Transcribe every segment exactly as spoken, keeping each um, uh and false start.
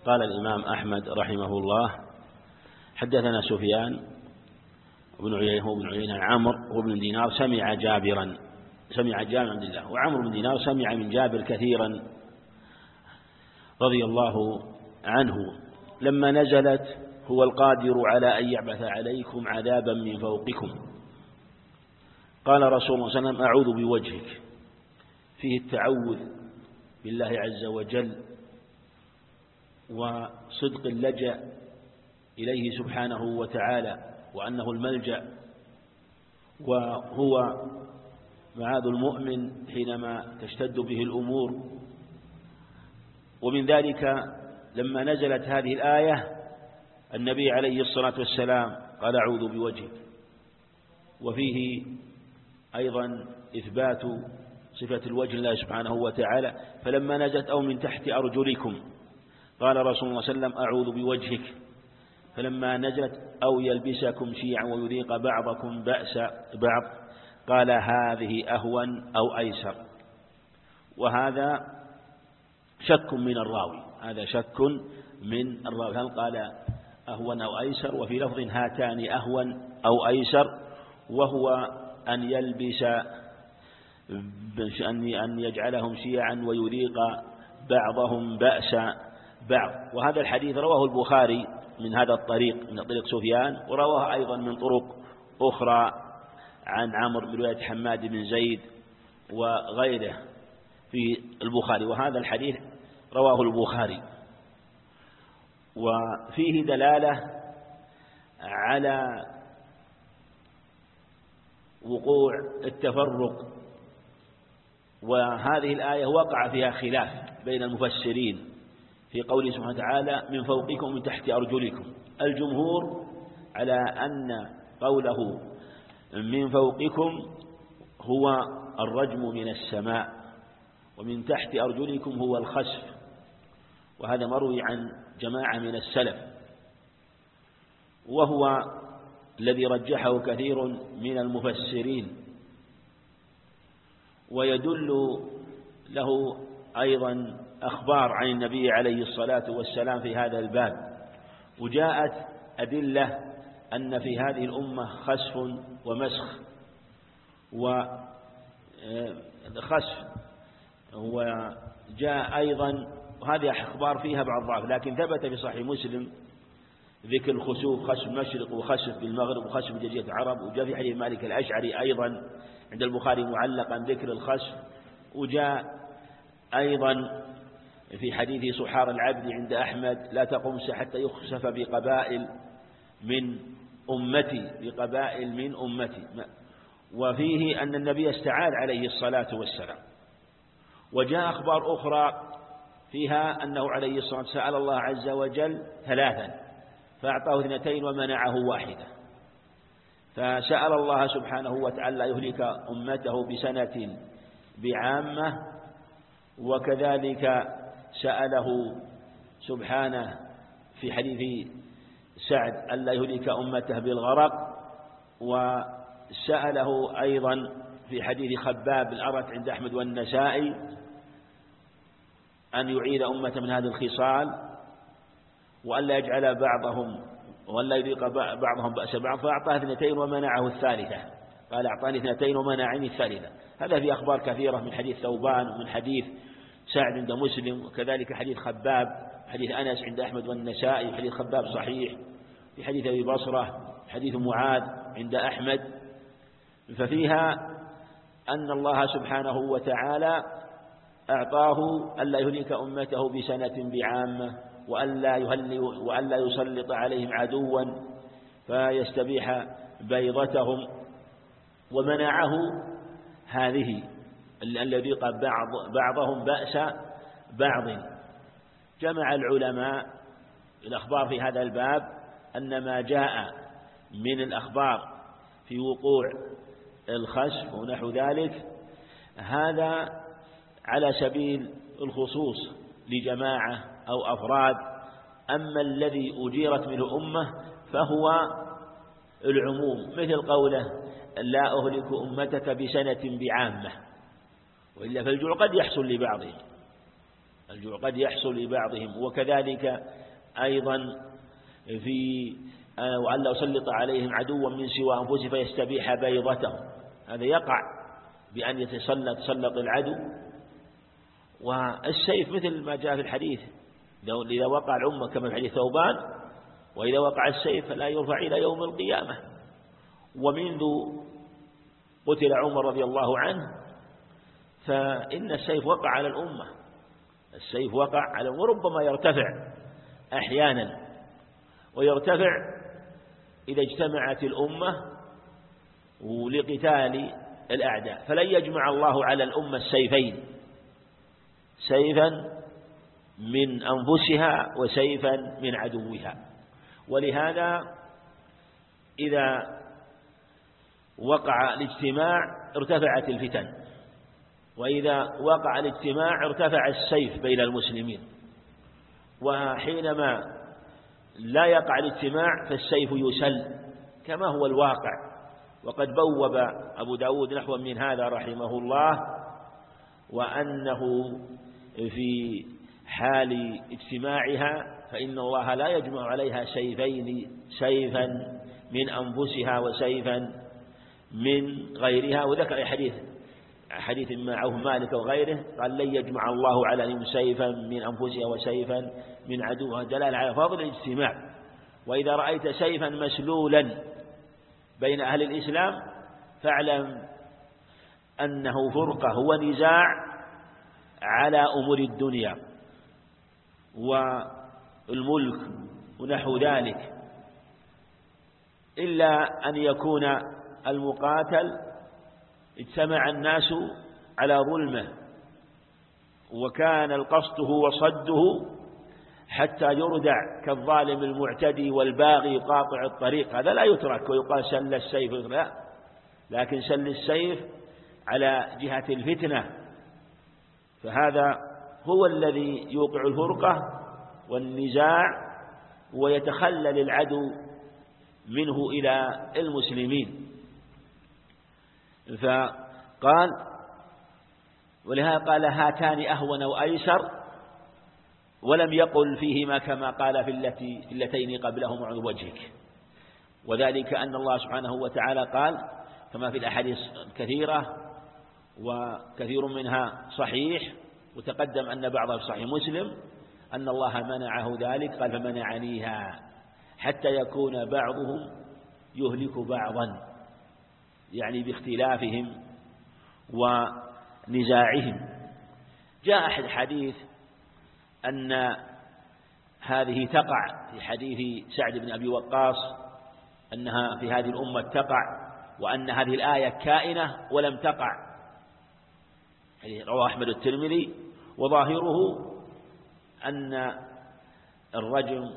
قال الإمام أحمد رحمه الله: حدثنا سفيان وابن عيينة وابن عيينة عمرو وابن دينار سمع جابرا سمع جابر عبد الله، وعمرو بن دينار سمع من جابر كثيرا رضي الله عنه لما نزلت: هو القادر على أن يبعث عليكم عذابا من فوقكم. قال رسول الله صلى الله عليه وسلم: أعوذ بوجهك. فيه التعوذ بالله عز وجل وصدق اللجأ إليه سبحانه وتعالى، وأنه الملجأ وهو معاذ المؤمن حينما تشتد به الأمور. ومن ذلك لما نزلت هذه الآية النبي عليه الصلاة والسلام قال: أعوذ بوجهك. وفيه أيضا إثبات صفة الوجه لله سبحانه وتعالى: فلما نزلت أو من تحت أرجلكم قال رسول الله صلى الله عليه وسلم: أعوذ بوجهك. فلما نزلت أو يلبسكم شيعا ويذيق بعضكم بأس بعض قال: هذه أهون أو أيسر. وهذا شك من الراوي هذا شك من الراوي هل قال أهون أو أيسر؟ وفي لفظ: هاتان أهون أو أيسر، وهو أن يلبس أن يجعلهم شيعا ويذيق بعضهم بأس بعض. وهذا الحديث رواه البخاري من هذا الطريق، من طريق سفيان، ورواه أيضا من طرق أخرى عن عمرو برواية حماد بن زيد وغيره في البخاري. وهذا الحديث رواه البخاري، وفيه دلالة على وقوع التفرق. وهذه الآية وقع فيها خلاف بين المفسرين في قوله سبحانه وتعالى: من فوقكم من تحت أرجلكم. الجمهور على أن قوله من فوقكم هو الرجم من السماء، ومن تحت أرجلكم هو الخسف، وهذا مروي عن جماعة من السلف، وهو الذي رجحه كثير من المفسرين. ويدل له أيضا أخبار عن النبي عليه الصلاة والسلام في هذا الباب، وجاءت أدلة أن في هذه الأمة خسف ومسخ وخسف، وجاء أيضا وهذه أخبار فيها بعض ضعف، لكن ثبت في صحيح مسلم ذكر الخسوف: خسف المشرق وخسف بالمغرب وخسف بجزيرة العرب. وجاء في حديث مالك الأشعري أيضا عند البخاري معلقا ذكر الخسف. وجاء أيضا في حديث سحار العبد عند أحمد: لا تقوم حتى يخسف بقبائل من أمتي بقبائل من أمتي. وفيه أن النبي استعاذ عليه الصلاة والسلام. وجاء أخبار أخرى فيها أنه عليه الصلاة والسلام سأل الله عز وجل ثلاثا فأعطاه اثنتين ومنعه واحدة، فسأل الله سبحانه وتعالى يهلك أمته بسنة بعامة، وكذلك سأله سبحانه في حديث سعد ألا يهلك أمته بالغرق، وسأله أيضا في حديث خباب الأرت عند أحمد والنسائي أن يعيد أمته من هذه الخصال، وألا يجعل بعضهم وألا يذيق بعضهم بأس بعض، فأعطاه اثنتين ومنعه الثالثة. قال: أعطاني اثنتين ومنعني الثالثة. هذا في أخبار كثيرة من حديث ثوبان ومن حديث سعد عند مسلم، وكذلك حديث خباب، حديث أنس عند أحمد والنسائي، حديث خباب صحيح، في حديث أبي بصرة، حديث معاذ عند أحمد. ففيها أن الله سبحانه وتعالى أعطاه ألا يهلك أمته بسنة بعامة، وألا يهل وألا يسلط عليهم عدوا فيستبيح بيضتهم، ومنعه هذه الذي يذيق بعض بعضهم بأس بعض. جمع العلماء الأخبار في هذا الباب أن ما جاء من الأخبار في وقوع الخسف ونحو ذلك هذا على سبيل الخصوص لجماعة أو أفراد، أما الذي أجيرت منه أمة فهو العموم، مثل قوله: لا أهلك أمتك بسنة بعامة، وإلا فالجوع قد يحصل لبعضهم. الجوع قد يحصل لبعضهم. وكذلك أيضا في وألا أسلط عليهم عدوا من سوى أنفسهم فيستبيح بيضتهم، هذا يقع بأن يتسلط تسلط العدو. والسيف مثل ما جاء في الحديث، إذا وقع الأمة كما في حديث ثوبان، وإذا وقع السيف فلا يرفع إلى يوم القيامة. ومنذ قتل عمر رضي الله عنه فإن السيف وقع على الأمة، السيف وقع على، وربما يرتفع أحيانا، ويرتفع إذا اجتمعت الأمة لقتال الأعداء، فلن يجمع الله على الأمة السيفين، سيفا من أنفسها وسيفا من عدوها. ولهذا إذا وقع الاجتماع ارتفعت الفتن، وإذا وقع الاجتماع ارتفع السيف بين المسلمين. وحينما لا يقع الاجتماع فالسيف يسل كما هو الواقع. وقد بوب أبو داود نحو من هذا رحمه الله، وأنه في حال اجتماعها فإن الله لا يجمع عليها سيفين، سيفا من أنفسها وسيفا من غيرها. وذكر حديث حديث معه مالك وغيره قال لن يجمع الله عليهم سيفا من أنفسها وسيفا من عدوها، دلالة على فضل الاجتماع. وإذا رأيت سيفا مسلولا بين أهل الإسلام فاعلم أنه فرقة ونزاع على أمور الدنيا والملك ونحو ذلك، إلا أن يكون المقاتل اجتمع الناس على ظلمه، وكان القصد هو صده حتى يردع كالظالم المعتدي والباغي يقاطع الطريق، هذا لا يترك ويقال سل السيف، لا، لكن سل السيف على جهة الفتنة، فهذا هو الذي يوقع الفرقة والنزاع ويتخلل العدو منه إلى المسلمين. فقال ولهذا قال هاتان أهون وأيسر، ولم يقل فيهما كما قال في التي في اللتين قبلهما عن وجهك، وذلك أن الله سبحانه وتعالى قال كما في الأحاديث الكثيرة وكثير منها صحيح، وتقدم أن بعضها في صحيح مسلم أن الله منعه ذلك، قال فمنعنيها حتى يكون بعضهم يهلك بعضا، يعني باختلافهم ونزاعهم. جاء أحد حديث أن هذه تقع في حديث سعد بن أبي وقاص أنها في هذه الأمة تقع، وأن هذه الآية كائنة ولم تقع، رواه أحمد الترمذي، وظاهره أن الرجم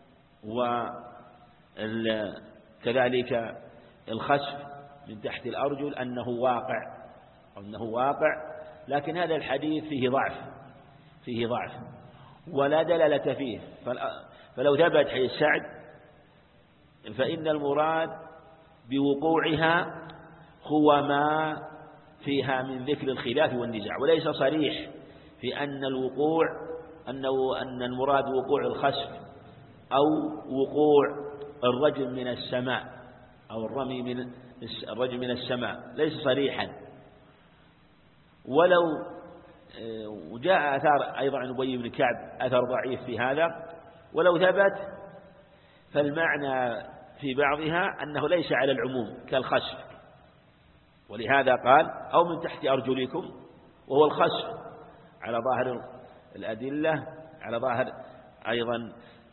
وكذلك الخسف من تحت الأرجل أنه واقع أنه واقع لكن هذا الحديث فيه ضعف فيه ضعف ولا دلالة فيه. فلو ثبت حديث سعد فإن المراد بوقوعها هو ما فيها من ذكر الخلاف والنزاع، وليس صريح في أن الوقوع أنه أن المراد وقوع الخسف أو وقوع الرجم من السماء أو الرمي من الرجم من السماء، ليس صريحا. ولو وجاء أثار أيضا عن أبي بن كعب أثر ضعيف في هذا، ولو ثبت فالمعنى في بعضها أنه ليس على العموم كالخسف، ولهذا قال أو من تحت أرجلكم، وهو الخسف على ظاهر الأدلة، على ظاهر أيضا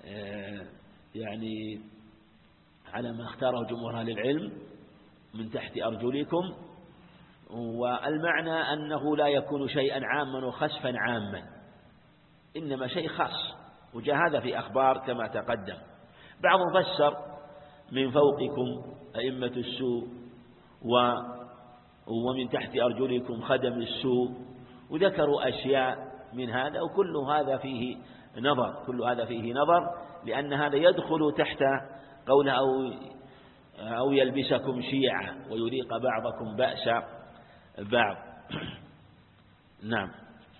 يعني على ما اختاره جمهور أهل العلم من تحت أرجلكم. والمعنى أنه لا يكون شيئا عاما وخسفا عاما، إنما شيء خاص، وجاء هذا في أخبار كما تقدم. بعضهم فسر من فوقكم أئمة السوء ومن تحت أرجلكم خدم السوء، وذكروا أشياء من هذا، وكل هذا فيه نظر كل هذا فيه نظر لأن هذا يدخل تحت قوله أو أو يلبسكم شيعا ويذيق بعضكم بأس بعض. نعم.